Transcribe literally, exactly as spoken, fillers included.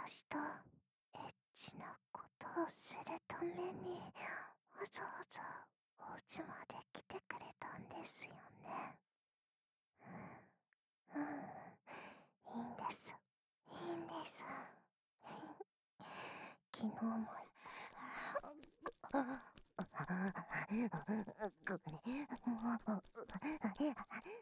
私とエッチなことをするためにわざわざお家まで来てくれたんですよね。うん、うん、いいんです。いいんです。昨日も言った。ごめん。もう、